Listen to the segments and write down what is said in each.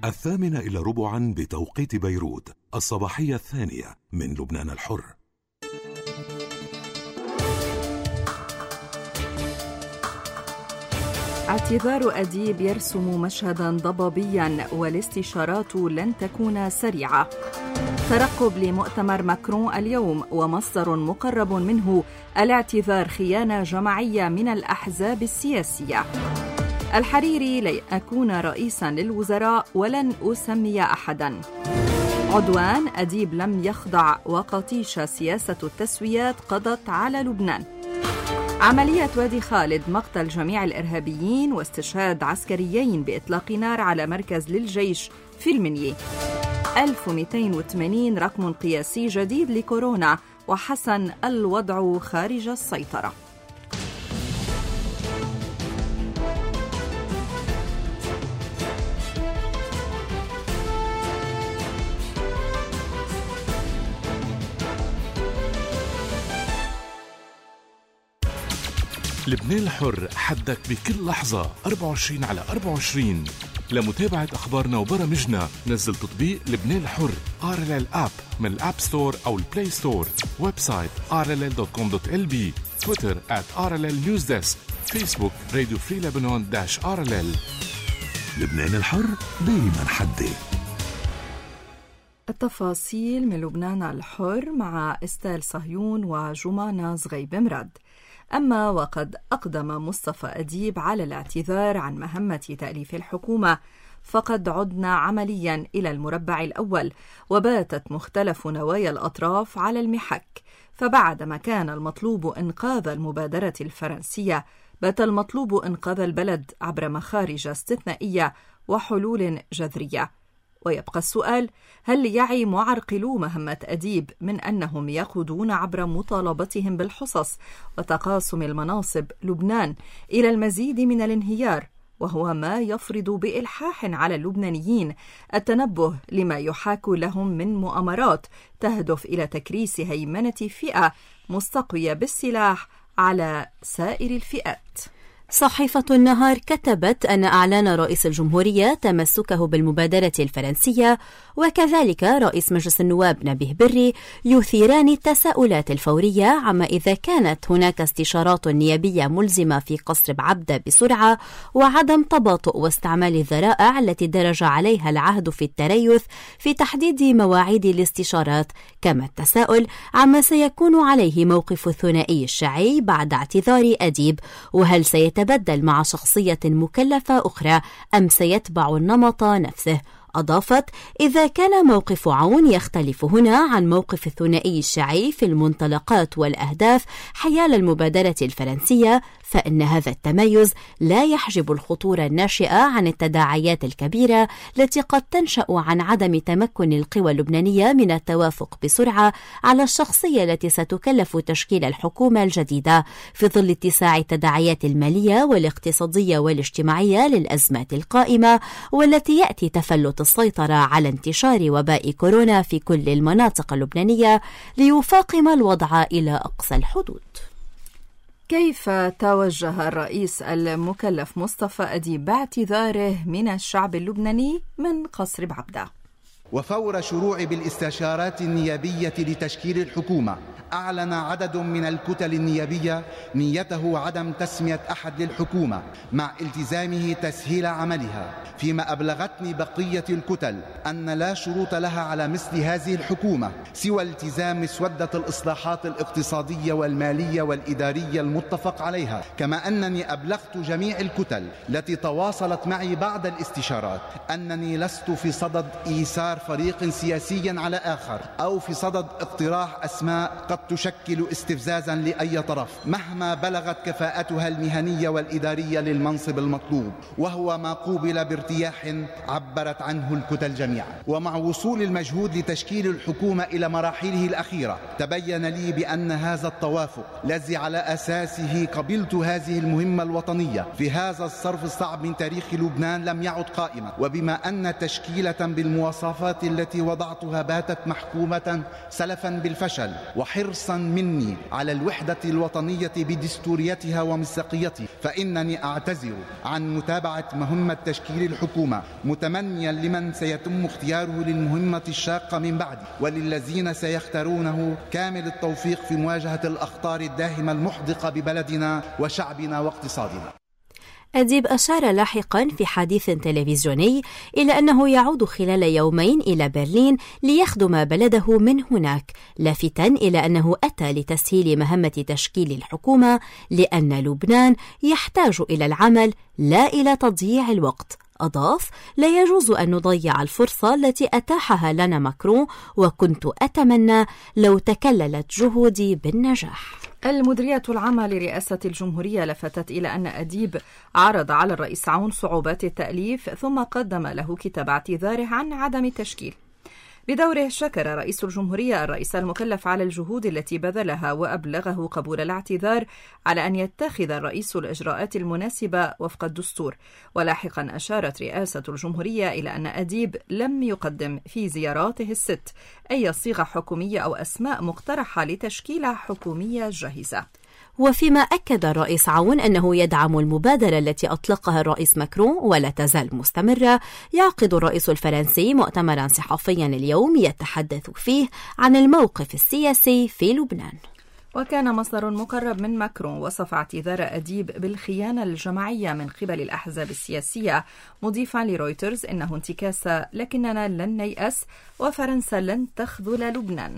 8:45 بتوقيت بيروت، الصباحية الثانية من لبنان الحر. اعتذار أديب يرسم مشهدا ضبابيا والاستشارات لن تكون سريعة. ترقب لمؤتمر ماكرون اليوم ومصدر مقرب منه الاعتذار خيانة جماعية من الأحزاب السياسية. الحريري: لن أكون رئيسا للوزراء ولن أسمي أحدا. عدوان: أديب لم يخضع وقطيشة سياسة التسويات قضت على لبنان. عملية وادي خالد: مقتل جميع الإرهابيين واستشهاد عسكريين بإطلاق نار على مركز للجيش في المنيا. 1280 رقم قياسي جديد لكورونا، وحسن الوضع خارج السيطرة. لبنان الحر، حدك بكل لحظة 24/24. لمتابعة أخبارنا وبرامجنا نزل تطبيق لبنان الحر RLL App من الأب ستور أو البلاي ستور. ويب سايت rll.com.lb. تويتر @RLL Newsdesk. فيسبوك راديو فري لبنان -RLL. لبنان الحر دايما حدي. التفاصيل من لبنان الحر مع استال صهيون وجمانة زغيب مراد. أما وقد أقدم مصطفى أديب على الاعتذار عن مهمة تأليف الحكومة، فقد عدنا عمليا إلى المربع الأول، وباتت مختلف نوايا الأطراف على المحك. فبعدما كان المطلوب إنقاذ المبادرة الفرنسية، بات المطلوب إنقاذ البلد عبر مخارج استثنائية وحلول جذرية. ويبقى السؤال: هل يعي معرقلو مهمة أديب من أنهم يقودون عبر مطالبتهم بالحصص وتقاسم المناصب لبنان إلى المزيد من الانهيار، وهو ما يفرض بإلحاح على اللبنانيين التنبه لما يحاك لهم من مؤامرات تهدف إلى تكريس هيمنة فئة مستقوية بالسلاح على سائر الفئات؟ صحيفة النهار كتبت أن أعلن رئيس الجمهورية تمسكه بالمبادرة الفرنسية، وكذلك رئيس مجلس النواب نبيه بري، يثيران التساؤلات الفورية عما إذا كانت هناك استشارات نيابية ملزمة في قصر بعبدة بسرعة، وعدم تباطؤ واستعمال الذرائع التي درج عليها العهد في التريث في تحديد مواعيد الاستشارات، كما التساؤل عما سيكون عليه موقف الثنائي الشيعي بعد اعتذار أديب، وهل سيتبدل مع شخصية مكلفة أخرى أم سيتبع النمط نفسه. أضافت: إذا كان موقف عون يختلف هنا عن موقف الثنائي الشيعي في المنطلقات والأهداف حيال المبادرة الفرنسية، فإن هذا التميز لا يحجب الخطورة الناشئة عن التداعيات الكبيرة التي قد تنشأ عن عدم تمكن القوى اللبنانية من التوافق بسرعة على الشخصية التي ستكلف تشكيل الحكومة الجديدة، في ظل اتساع التداعيات المالية والاقتصادية والاجتماعية للأزمات القائمة، والتي يأتي تفلت السيطرة على انتشار وباء كورونا في كل المناطق اللبنانية ليفاقم الوضع إلى أقصى الحدود. كيف توجه الرئيس المكلف مصطفى أديب باعتذاره من الشعب اللبناني من قصر بعبدة؟ وفور شروع بالاستشارات النيابية لتشكيل الحكومة، أعلن عدد من الكتل النيابية نيته عدم تسمية أحد للحكومة مع التزامه تسهيل عملها، فيما أبلغتني بقية الكتل أن لا شروط لها على مثل هذه الحكومة سوى التزام مسودة الإصلاحات الاقتصادية والمالية والإدارية المتفق عليها. كما أنني أبلغت جميع الكتل التي تواصلت معي بعد الاستشارات أنني لست في صدد إيسار فريق سياسي على آخر أو في صدد اقتراح أسماء قد تشكل استفزازا لأي طرف مهما بلغت كفاءتها المهنية والإدارية للمنصب المطلوب، وهو ما قوبل بارتياح عبرت عنه الكتل جميعا. ومع وصول المجهود لتشكيل الحكومة إلى مراحله الأخيرة، تبين لي بأن هذا التوافق الذي على أساسه قبلت هذه المهمة الوطنية في هذا الصرف الصعب من تاريخ لبنان لم يعد قائما، وبما أن تشكيلة بالمواصفات الخرافات التي وضعتها باتت محكومة سلفا بالفشل، وحرصا مني على الوحدة الوطنية بدستوريتها ومصداقيتها، فإنني أعتذر عن متابعة مهمة تشكيل الحكومة، متمنيا لمن سيتم اختياره للمهمة الشاقة من بعد وللذين سيختارونه كامل التوفيق في مواجهة الأخطار الداهمة المحدقة ببلدنا وشعبنا واقتصادنا. أديب أشار لاحقا في حديث تلفزيوني إلى أنه يعود خلال يومين إلى برلين ليخدم بلده من هناك، لافتا إلى أنه أتى لتسهيل مهمة تشكيل الحكومة لأن لبنان يحتاج إلى العمل لا إلى تضييع الوقت. أضاف: لا يجوز أن نضيع الفرصة التي أتاحها لنا ماكرون، وكنت أتمنى لو تكللت جهودي بالنجاح. المديرية العامة لرئاسة الجمهورية لفتت إلى أن أديب عرض على الرئيس عون صعوبات التأليف ثم قدم له كتاب اعتذاره عن عدم التشكيل. بدوره شكر رئيس الجمهورية الرئيس المكلف على الجهود التي بذلها وأبلغه قبول الاعتذار على أن يتخذ الرئيس الإجراءات المناسبة وفق الدستور. ولاحقا أشارت رئاسة الجمهورية إلى أن أديب لم يقدم في زياراته الست أي صيغة حكومية أو أسماء مقترحة لتشكيل حكومية جاهزة. وفيما أكد الرئيس عون أنه يدعم المبادرة التي أطلقها الرئيس ماكرون ولا تزال مستمرة، يعقد الرئيس الفرنسي مؤتمرا صحفيا اليوم يتحدث فيه عن الموقف السياسي في لبنان. وكان مصدر مقرب من ماكرون وصف اعتذار أديب بالخيانة الجماعية من قبل الأحزاب السياسية، مضيفا لرويترز إنه انتكاسة لكننا لن نيأس وفرنسا لن تخذل لبنان.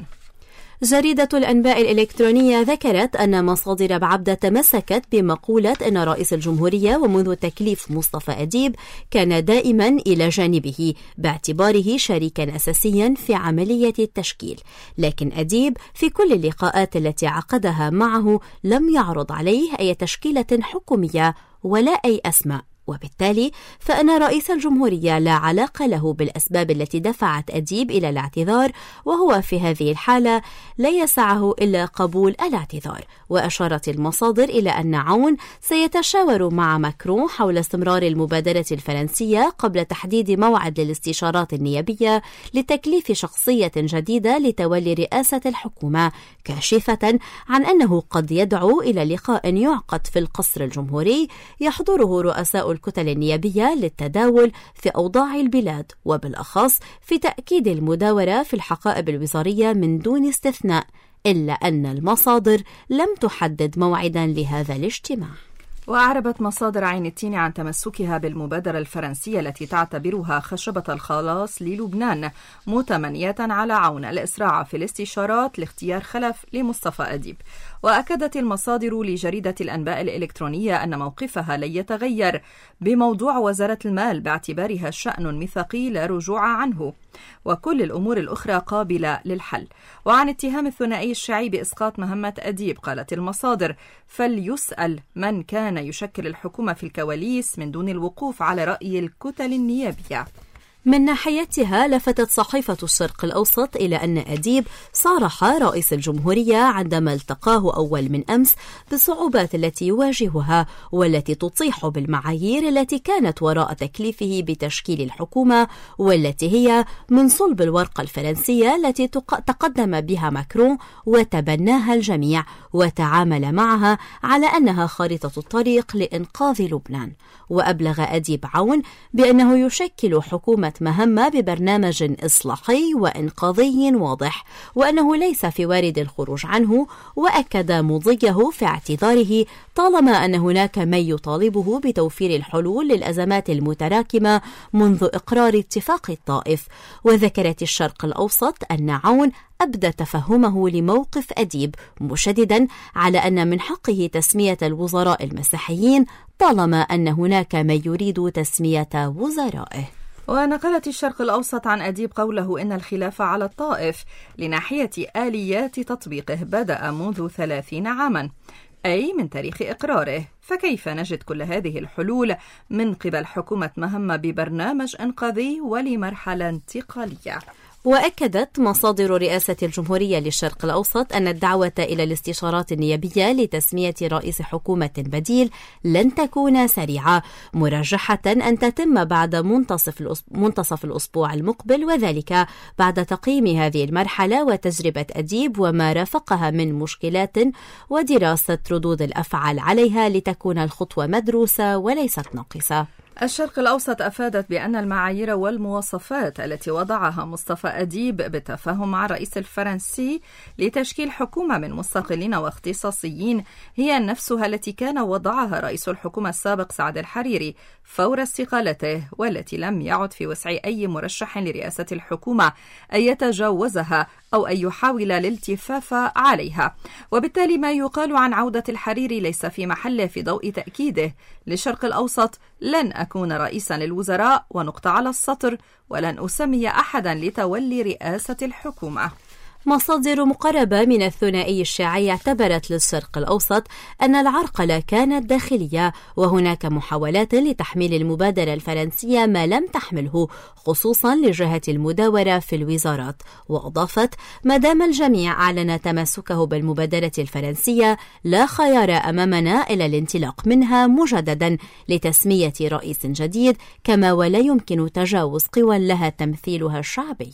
جريدة الأنباء الإلكترونية ذكرت أن مصادر بعبدة تمسكت بمقولة أن رئيس الجمهورية ومنذ تكليف مصطفى أديب كان دائما إلى جانبه باعتباره شريكا أساسيا في عملية التشكيل، لكن أديب في كل اللقاءات التي عقدها معه لم يعرض عليه أي تشكيلة حكومية ولا أي أسماء، وبالتالي فإن رئيس الجمهورية لا علاقة له بالأسباب التي دفعت أديب إلى الاعتذار، وهو في هذه الحالة لا يسعه إلا قبول الاعتذار. وأشارت المصادر إلى أن عون سيتشاور مع ماكرون حول استمرار المبادرة الفرنسية قبل تحديد موعد للاستشارات النيابية لتكليف شخصية جديدة لتولي رئاسة الحكومة، كاشفة عن أنه قد يدعو إلى لقاء يعقد في القصر الجمهوري يحضره رؤساء الكتل النيابية للتداول في أوضاع البلاد، وبالأخص في تأكيد المداورة في الحقائب الوزارية من دون استثناء، إلا أن المصادر لم تحدد موعدا لهذا الاجتماع. وأعربت مصادر عين التين عن تمسكها بالمبادرة الفرنسية التي تعتبرها خشبة الخلاص للبنان، متمنية على عون الإسراع في الاستشارات لاختيار خلف لمصطفى أديب. وأكدت المصادر لجريدة الأنباء الإلكترونية أن موقفها لن يتغير بموضوع وزارة المال باعتبارها شأن ميثاقي لا رجوع عنه، وكل الأمور الأخرى قابلة للحل. وعن اتهام الثنائي الشيعي بإسقاط مهمة أديب قالت المصادر: فليسأل من كان يشكل الحكومة في الكواليس من دون الوقوف على رأي الكتل النيابية. من ناحيتها لفتت صحيفة الشرق الأوسط إلى أن أديب صارح رئيس الجمهورية عندما التقاه أول من أمس بالصعوبات التي يواجهها والتي تطيح بالمعايير التي كانت وراء تكليفه بتشكيل الحكومة، والتي هي من صلب الورقة الفرنسية التي تقدم بها ماكرون وتبناها الجميع وتعامل معها على أنها خارطة الطريق لإنقاذ لبنان. وأبلغ أديب عون بأنه يشكل حكومة مهمة ببرنامج إصلاحي وإنقاذي واضح، وأنه ليس في وارد الخروج عنه، وأكد مضيه في اعتذاره طالما أن هناك من يطالبه بتوفير الحلول للأزمات المتراكمة منذ إقرار اتفاق الطائف. وذكرت الشرق الأوسط أن عون أبدى تفهمه لموقف أديب، مشددا على أن من حقه تسمية الوزراء المسيحيين طالما أن هناك من يريد تسمية وزرائه. ونقلت الشرق الأوسط عن أديب قوله إن الخلاف على الطائف لناحية آليات تطبيقه بدأ منذ 30 عاما، أي من تاريخ إقراره، فكيف نجد كل هذه الحلول من قبل حكومة مهمة ببرنامج إنقاذي ولمرحلة انتقالية؟ وأكدت مصادر رئاسة الجمهورية للشرق الأوسط أن الدعوة إلى الاستشارات النيابية لتسمية رئيس حكومة بديل لن تكون سريعة، مرجحة أن تتم بعد منتصف الأسبوع المقبل، وذلك بعد تقييم هذه المرحلة وتجربة أديب وما رافقها من مشكلات ودراسة ردود الأفعال عليها لتكون الخطوة مدروسة وليست ناقصة. الشرق الأوسط أفادت بأن المعايير والمواصفات التي وضعها مصطفى أديب بالتفاهم مع الرئيس الفرنسي لتشكيل حكومة من مستقلين واختصاصيين هي نفسها التي كان وضعها رئيس الحكومة السابق سعد الحريري فور استقالته، والتي لم يعد في وسع أي مرشح لرئاسة الحكومة أن يتجاوزها أو أن يحاول الالتفاف عليها. وبالتالي ما يقال عن عودة الحريري ليس في محله في ضوء تأكيده للشرق الأوسط: لن أكون رئيسا للوزراء ونقطة على السطر، ولن أسمي أحدا لتولي رئاسة الحكومة. مصادر مقربة من الثنائي الشيعي اعتبرت للشرق الأوسط أن العرقلة كانت داخلية، وهناك محاولات لتحميل المبادرة الفرنسية ما لم تحمله، خصوصا لجهة المداورة في الوزارات. وأضافت: ما دام الجميع أعلن تمسكه بالمبادرة الفرنسية لا خيار أمامنا إلا الانطلاق منها مجددا لتسمية رئيس جديد، كما ولا يمكن تجاوز قوى لها تمثيلها الشعبي.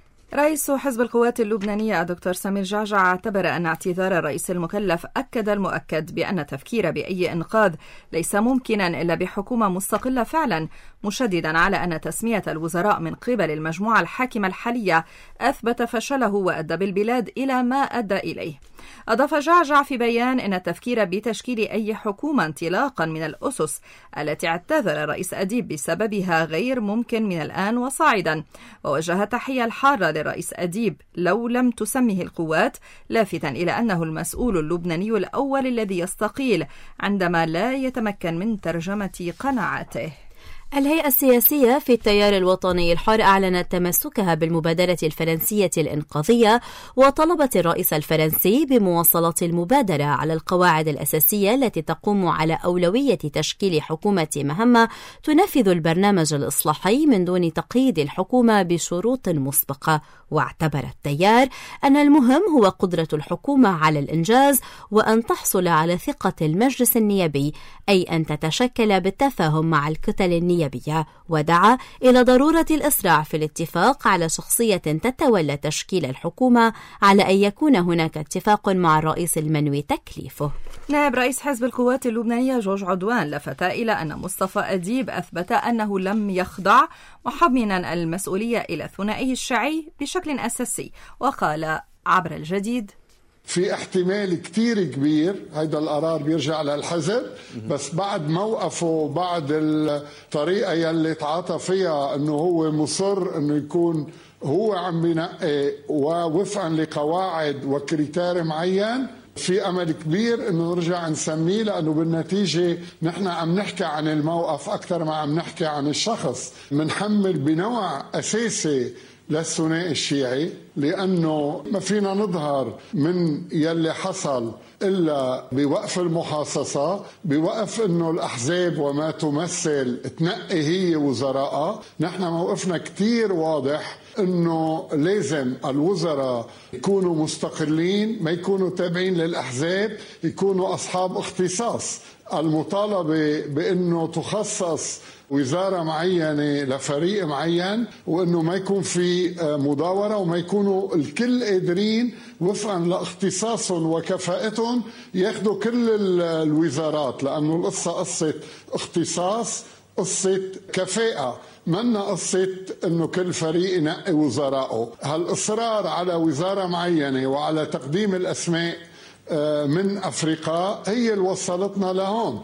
رئيس حزب القوات اللبنانية الدكتور سمير جعجع اعتبر أن اعتذار الرئيس المكلف أكد المؤكد بأن التفكير بأي إنقاذ ليس ممكنا إلا بحكومة مستقلة فعلا، مشددا على أن تسمية الوزراء من قبل المجموعة الحاكمة الحالية أثبت فشله وأدى بالبلاد إلى ما أدى إليه. أضاف جعجع في بيان أن التفكير بتشكيل أي حكومة انطلاقا من الأسس التي اعتذر الرئيس أديب بسببها غير ممكن من الآن وصاعدا، ووجه تحية الحارة للرئيس أديب لو لم تسمه القوات، لافتا إلى أنه المسؤول اللبناني الأول الذي يستقيل عندما لا يتمكن من ترجمة قناعاته. الهيئة السياسية في التيار الوطني الحر أعلنت تمسكها بالمبادرة الفرنسية الإنقاذية، وطلبت الرئيس الفرنسي بمواصلة المبادرة على القواعد الأساسية التي تقوم على أولوية تشكيل حكومة مهمة تنفذ البرنامج الإصلاحي من دون تقييد الحكومة بشروط مسبقة. واعتبر التيار أن المهم هو قدرة الحكومة على الإنجاز وأن تحصل على ثقة المجلس النيابي، أي أن تتشكل بالتفاهم مع الكتل النيابية، ودعا إلى ضرورة الإسراع في الاتفاق على شخصية تتولى تشكيل الحكومة على أن يكون هناك اتفاق مع الرئيس المنوي تكليفه. نائب رئيس حزب القوات اللبنانية جورج عدوان لفت إلى أن مصطفى أديب أثبت أنه لم يخضع، محملا المسؤولية إلى الثنائي الشيعي بشكل أساسي، وقال عبر الجديد: في احتمال كتير كبير هيدا القرار بيرجع للحزب، بس بعد موقفه، بعد الطريقة يلي تعاطى فيها انه هو مصر انه يكون هو عم بينقي ووفقا لقواعد وكريتير معين، في امل كبير انه نرجع نسميه، لانه بالنتيجه نحن عم نحكي عن الموقف اكثر ما عم نحكي عن الشخص. منحمل بنوع اساسي للثنائي الشيعي، لأنه ما فينا نظهر من يلي حصل إلا بوقف المحاصصة، بوقف أنه الأحزاب وما تمثل تنقي هي وزراء. نحن موقفنا كتير واضح أنه لازم الوزراء يكونوا مستقلين، ما يكونوا تابعين للأحزاب، يكونوا أصحاب اختصاص. المطالبة بأنه تخصص وزارة معينة لفريق معين، وأنه ما يكون في مداورة، وما يكونوا الكل قادرين وفقا لاختصاصهم وكفاءتهم ياخدوا كل الوزارات، لأنه القصة قصة اختصاص، قصة كفاءة، منا قصة أنه كل فريق ينقي وزراءه. هالإصرار على وزارة معينة وعلى تقديم الأسماء من أفريقيا هي اللي وصلتنا لهون.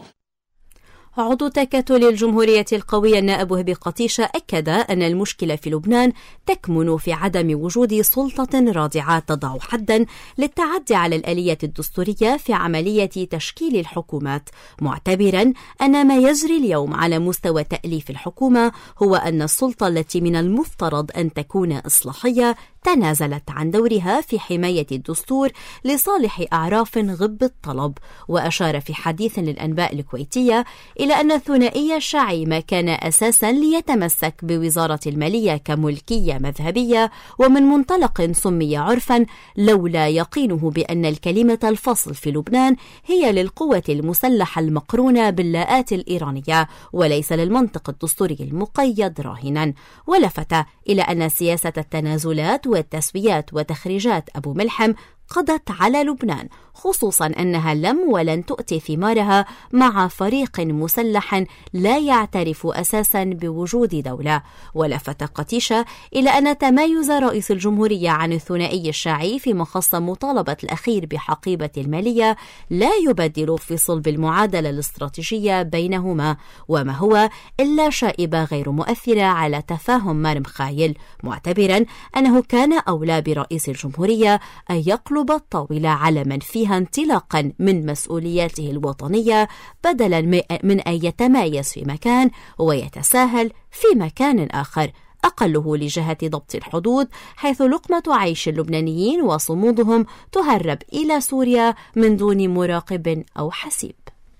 عضو تكتل الجمهورية القوية النائب وهبي قطيشة أكد أن المشكلة في لبنان تكمن في عدم وجود سلطة رادعة تضع حدا للتعدي على الآلية الدستورية في عملية تشكيل الحكومات، معتبرا أن ما يجري اليوم على مستوى تأليف الحكومة هو أن السلطة التي من المفترض أن تكون إصلاحية تنازلت عن دورها في حماية الدستور لصالح أعراف غب الطلب. وأشار في حديث للأنباء الكويتية إلى أن الثنائي الشيعي ما كان أساسا ليتمسك بوزارة المالية كملكية مذهبية ومن منطلق سمي عرفا، لولا يقينه بأن الكلمة الفصل في لبنان هي للقوة المسلحة المقرونة باللاءات الإيرانية وليس للمنطق الدستوري المقيد راهنا. ولفت إلى أن سياسة التنازلات والتسويات وتخريجات أبو ملحم قضت على لبنان، خصوصا أنها لم ولن تؤتي ثمارها مع فريق مسلح لا يعترف أساسا بوجود دولة. ولفت قتيشة إلى أن تمايز رئيس الجمهورية عن الثنائي الشيعي في مخص مطالبة الأخير بحقيبة المالية لا يبدل في صلب المعادلة الاستراتيجية بينهما، وما هو إلا شائبة غير مؤثرة على تفاهم مرم خايل، معتبرا أنه كان أولى برئيس الجمهورية أن يقلب الطاولة على من فيها انطلاقا من مسؤولياته الوطنية بدلا من أن يتمايز في مكان ويتساهل في مكان آخر، أقله لجهة ضبط الحدود، حيث لقمة عيش اللبنانيين وصمودهم تهرب إلى سوريا من دون مراقب أو حسيب.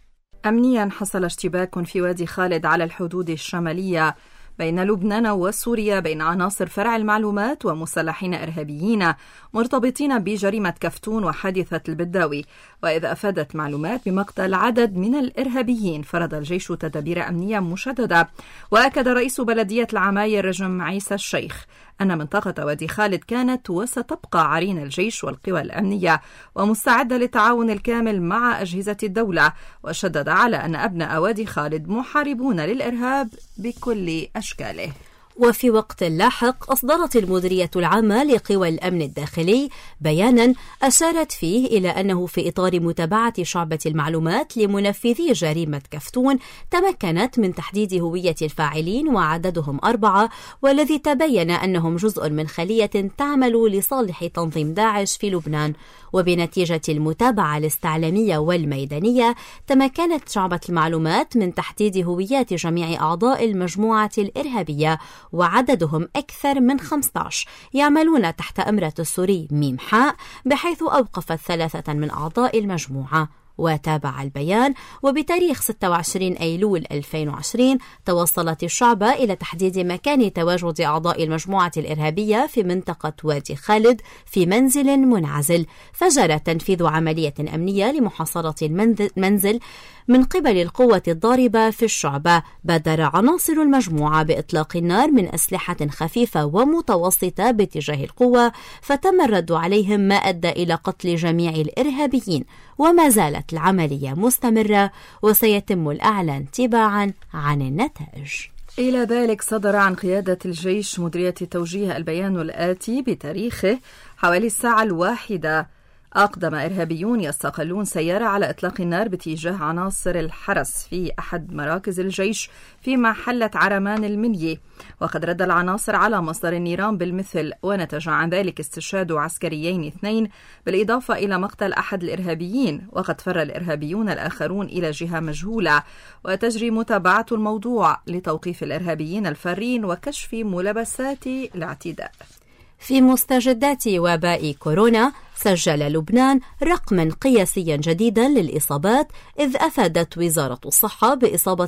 أمنيا حصل اشتباك في وادي خالد على الحدود الشمالية بين لبنان وسوريا بين عناصر فرع المعلومات ومسلحين إرهابيين مرتبطين بجريمة كفتون وحادثة البداوي. وإذ أفادت معلومات بمقتل عدد من الإرهابيين، فرض الجيش تدابير أمنية مشددة. وأكد رئيس بلدية العماير رجم عيسى الشيخ أن منطقة وادي خالد كانت وستبقى عرين الجيش والقوى الأمنية ومستعدة للتعاون الكامل مع أجهزة الدولة، وشدد على أن أبناء وادي خالد محاربون للإرهاب بكل أشكاله. وفي وقت لاحق أصدرت المديرية العامة لقوى الأمن الداخلي بيانا أشارت فيه إلى أنه في إطار متابعة شعبة المعلومات لمنفذي جريمة كفتون تمكنت من تحديد هوية الفاعلين وعددهم 4، والذي تبين أنهم جزء من خلية تعمل لصالح تنظيم داعش في لبنان. وبنتيجة المتابعة الاستعلامية والميدانية تمكنت شعبة المعلومات من تحديد هويات جميع أعضاء المجموعة الإرهابية، وعددهم أكثر من 15 يعملون تحت أمرة السوري ميم حاء، بحيث أوقفت 3 من أعضاء المجموعة. وتابع البيان وبتاريخ 26 أيلول 2020 توصلت الشعبة إلى تحديد مكان تواجد أعضاء المجموعة الإرهابية في منطقة وادي خالد في منزل منعزل، فجرى تنفيذ عملية أمنية لمحاصرة المنزل من قبل القوة الضاربة في الشعبة. بادر عناصر المجموعة بإطلاق النار من أسلحة خفيفة ومتوسطة باتجاه القوة، فتم الرد عليهم ما أدى إلى قتل جميع الإرهابيين. وما زالت العملية مستمرة وسيتم الإعلان تباعا عن النتائج. إلى ذلك صدر عن قيادة الجيش مديرية توجيه البيان الآتي بتاريخه حوالي الساعة 1: أقدم إرهابيون يستقلون سيارة على إطلاق النار باتجاه عناصر الحرس في أحد مراكز الجيش في محلة عرمان المنيي، وقد رد العناصر على مصدر النيران بالمثل، ونتج عن ذلك استشهاد عسكريين 2 بالإضافة إلى مقتل أحد الإرهابيين. وقد فر الإرهابيون الآخرون إلى جهة مجهولة، وتجري متابعة الموضوع لتوقيف الإرهابيين الفارين وكشف ملابسات الاعتداء. في مستجدات وباء كورونا سجل لبنان رقما قياسيا جديدا للإصابات، إذ أفادت وزارة الصحة بإصابة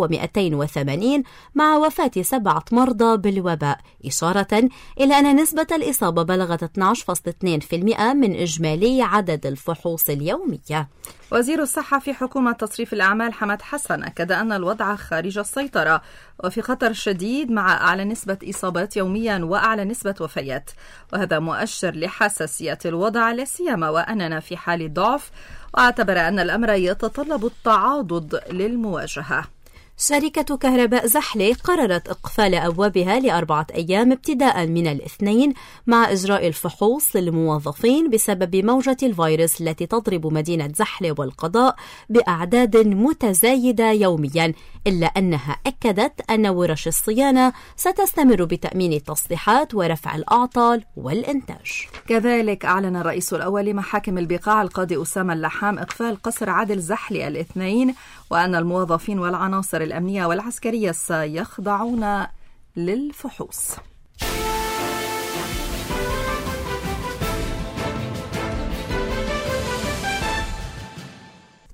1280 مع وفاة 7 مرضى بالوباء، إشارة إلى أن نسبة الإصابة بلغت 12.2% من إجمالي عدد الفحوص اليومية. وزير الصحة في حكومة تصريف الأعمال حمد حسن أكد أن الوضع خارج السيطرة وفي خطر شديد، مع أعلى نسبة إصابات يوميا وأعلى نسبة وفيات، وهذا مؤشر لحساسية الوضع لا سيما وأننا في حال ضعف، واعتبر أن الأمر يتطلب التعاضد للمواجهة. شركة كهرباء زحلة قررت إقفال أبوابها ل4 أيام ابتداء من الاثنين مع إجراء الفحوص للموظفين بسبب موجة الفيروس التي تضرب مدينة زحلة والقضاء بأعداد متزايدة يوميا، إلا أنها أكدت أن ورش الصيانة ستستمر بتأمين التصليحات ورفع الأعطال والإنتاج. كذلك أعلن الرئيس الأول لمحاكم البقاع القاضي أسامة اللحام إقفال قصر عدل زحلة الاثنين، وأن الموظفين والعناصر الأمنية والعسكرية سيخضعون للفحوص.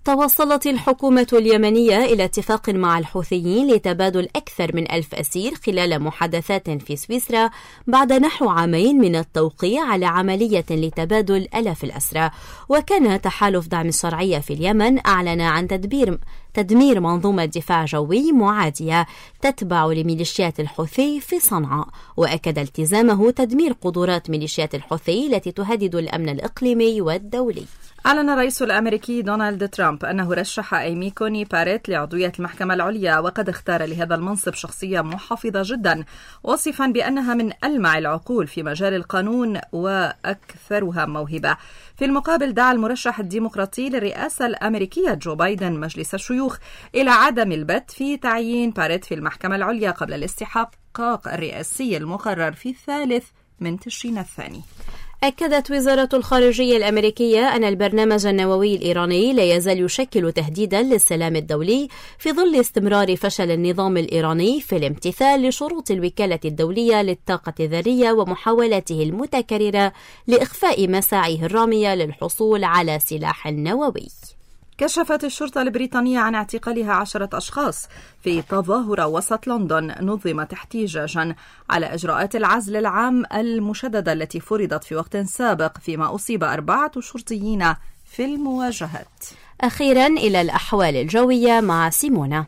توصلت الحكومة اليمنية إلى اتفاق مع الحوثيين لتبادل أكثر من 1000 أسير خلال محادثات في سويسرا بعد نحو عامين من التوقيع على عملية لتبادل آلاف الأسرى. وكان تحالف دعم الشرعية في اليمن أعلن عن تدمير منظومة دفاع جوي معادية تتبع لميليشيات الحوثي في صنعاء، وأكد التزامه تدمير قدرات ميليشيات الحوثي التي تهدد الأمن الإقليمي والدولي. أعلن الرئيس الأمريكي دونالد ترامب أنه رشح إيمي كوني باريت لعضوية المحكمة العليا، وقد اختار لهذا المنصب شخصية محافظة جدا، وصفا بأنها من ألمع العقول في مجال القانون وأكثرها موهبة. في المقابل دعا المرشح الديمقراطي للرئاسة الأمريكية جو بايدن مجلس الشيوخ إلى عدم البت في تعيين باريت في المحكمة العليا قبل الاستحقاق الرئاسي المقرر في 3 تشرين الثاني. أكدت وزارة الخارجية الأمريكية أن البرنامج النووي الإيراني لا يزال يشكل تهديدا للسلام الدولي في ظل استمرار فشل النظام الإيراني في الامتثال لشروط الوكالة الدولية للطاقة الذرية ومحاولاته المتكررة لإخفاء مساعيه الرامية للحصول على سلاح نووي. كشفت الشرطة البريطانية عن اعتقالها 10 أشخاص في تظاهرة وسط لندن نظمت احتجاجا على إجراءات العزل العام المشددة التي فرضت في وقت سابق، فيما أصيب 4 شرطيين في المواجهات. أخيرا إلى الأحوال الجوية مع سيمونا.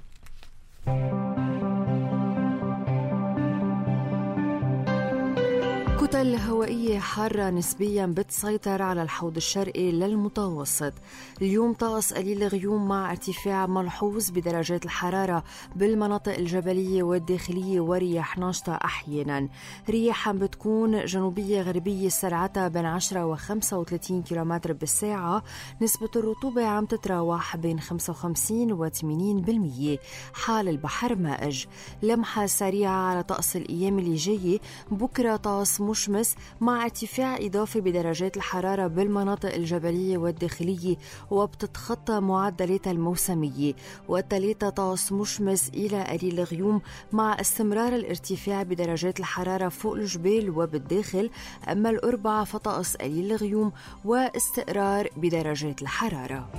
كتل هوائية حارة نسبيا بتسيطر على الحوض الشرقي للمتوسط. اليوم طقس قليل غيوم مع ارتفاع ملحوظ بدرجات الحرارة بالمناطق الجبلية والداخلية ورياح ناشطة أحيانا. رياح بتكون جنوبية غربية سرعتها بين 10 و 35 كيلومتر بالساعة. نسبة الرطوبة عم تتراوح بين 55 و 80%. حال البحر مائج. لمحة سريعة على طقس الأيام اللي جاية. بكرة طقس مشمس مع ارتفاع إضافي بدرجات الحرارة بالمناطق الجبلية والداخلية وبتتخطى معدلاتها الموسمية. والثلاثة طقس مشمس إلى قليل غيوم مع استمرار الارتفاع بدرجات الحرارة فوق الجبال وبالداخل. أما الأربعة فطقس قليل غيوم واستقرار بدرجات الحرارة.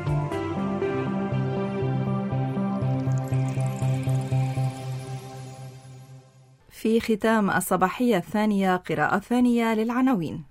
في ختام الصباحية الثانية قراءة ثانية للعناوين.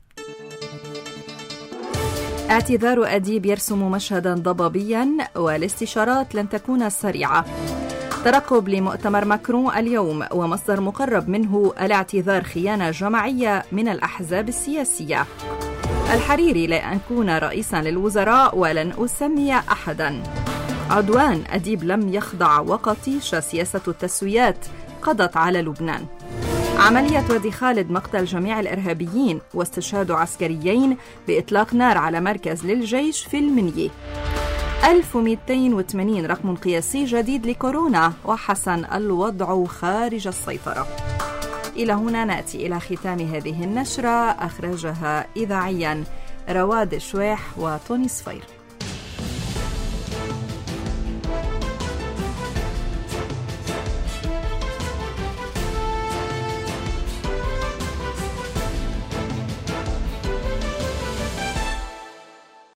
اعتذار أديب يرسم مشهدا ضبابيا والاستشارات لن تكون سريعة. ترقب لمؤتمر ماكرون اليوم ومصدر مقرب منه الاعتذار خيانة جماعية من الأحزاب السياسية. الحريري لن أكون رئيسا للوزراء ولن أسمي أحدا. عدوان أديب لم يخضع وقطيش سياسة التسويات قضت على لبنان. عملية وادي خالد مقتل جميع الإرهابيين واستشهاد عسكريين بإطلاق نار على مركز للجيش في المنية. 1280 رقم قياسي جديد لكورونا وحسن الوضع خارج السيطرة. إلى هنا نأتي إلى ختام هذه النشرة، أخرجها إذاعيا رواد شويح وتوني صفير.